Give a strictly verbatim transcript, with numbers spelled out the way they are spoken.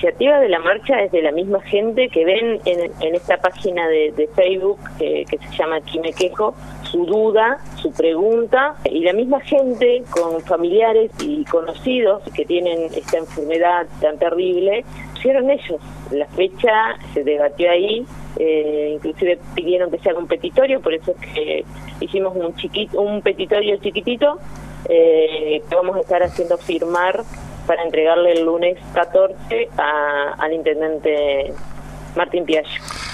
iniciativa de la marcha es de la misma gente que ven en, en esta página de, de Facebook eh, que se llama Aquí me quejo, su duda, su pregunta, y la misma gente con familiares y conocidos que tienen esta enfermedad tan terrible, pusieron ellos. La fecha se debatió ahí, eh, inclusive pidieron que sea un petitorio, por eso es que hicimos un chiquito, un petitorio chiquitito eh, que vamos a estar haciendo firmar para entregarle el lunes catorce a, al intendente Martín Piaggio.